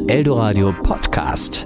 Eldoradio Podcast.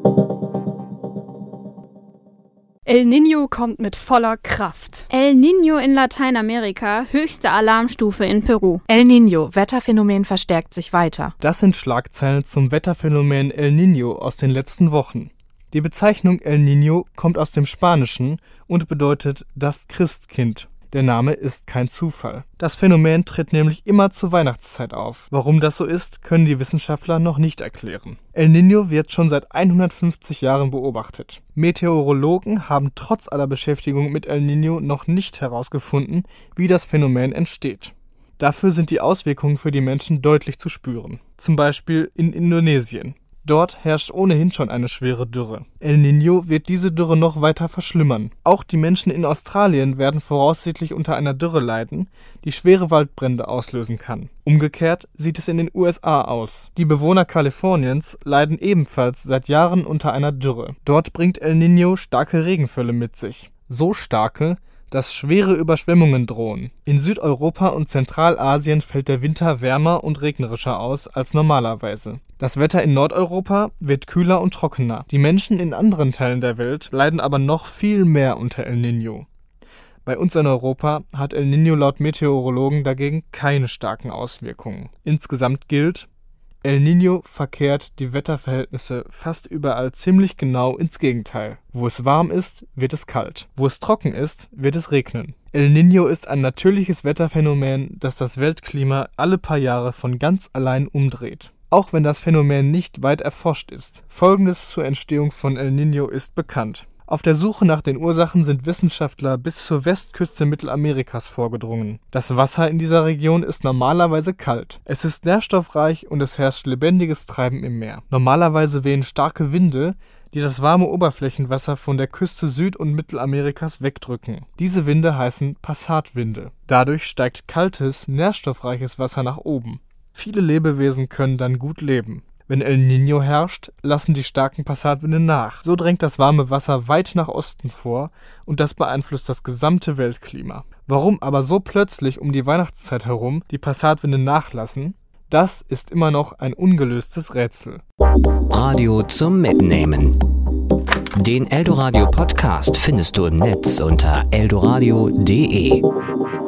El Niño kommt mit voller Kraft. El Niño in Lateinamerika, höchste Alarmstufe in Peru. El Niño, Wetterphänomen verstärkt sich weiter. Das sind Schlagzeilen zum Wetterphänomen El Niño aus den letzten Wochen. Die Bezeichnung El Niño kommt aus dem Spanischen und bedeutet das Christkind. Der Name ist kein Zufall. Das Phänomen tritt nämlich immer zur Weihnachtszeit auf. Warum das so ist, können die Wissenschaftler noch nicht erklären. El Niño wird schon seit 150 Jahren beobachtet. Meteorologen haben trotz aller Beschäftigung mit El Niño noch nicht herausgefunden, wie das Phänomen entsteht. Dafür sind die Auswirkungen für die Menschen deutlich zu spüren. Zum Beispiel in Indonesien. Dort herrscht ohnehin schon eine schwere Dürre. El Niño wird diese Dürre noch weiter verschlimmern. Auch die Menschen in Australien werden voraussichtlich unter einer Dürre leiden, die schwere Waldbrände auslösen kann. Umgekehrt sieht es in den USA aus. Die Bewohner Kaliforniens leiden ebenfalls seit Jahren unter einer Dürre. Dort bringt El Niño starke Regenfälle mit sich. So starke, dass schwere Überschwemmungen drohen. In Südeuropa und Zentralasien fällt der Winter wärmer und regnerischer aus als normalerweise. Das Wetter in Nordeuropa wird kühler und trockener. Die Menschen in anderen Teilen der Welt leiden aber noch viel mehr unter El Niño. Bei uns in Europa hat El Niño laut Meteorologen dagegen keine starken Auswirkungen. Insgesamt gilt, El Niño verkehrt die Wetterverhältnisse fast überall ziemlich genau ins Gegenteil. Wo es warm ist, wird es kalt. Wo es trocken ist, wird es regnen. El Niño ist ein natürliches Wetterphänomen, das das Weltklima alle paar Jahre von ganz allein umdreht. Auch wenn das Phänomen nicht weit erforscht ist. Folgendes zur Entstehung von El Niño ist bekannt. Auf der Suche nach den Ursachen sind Wissenschaftler bis zur Westküste Mittelamerikas vorgedrungen. Das Wasser in dieser Region ist normalerweise kalt. Es ist nährstoffreich und es herrscht lebendiges Treiben im Meer. Normalerweise wehen starke Winde, die das warme Oberflächenwasser von der Küste Süd- und Mittelamerikas wegdrücken. Diese Winde heißen Passatwinde. Dadurch steigt kaltes, nährstoffreiches Wasser nach oben. Viele Lebewesen können dann gut leben. Wenn El Niño herrscht, lassen die starken Passatwinde nach. So drängt das warme Wasser weit nach Osten vor und das beeinflusst das gesamte Weltklima. Warum aber so plötzlich um die Weihnachtszeit herum die Passatwinde nachlassen, das ist immer noch ein ungelöstes Rätsel. Radio zum Mitnehmen. Den Eldoradio Podcast findest du im Netz unter eldoradio.de.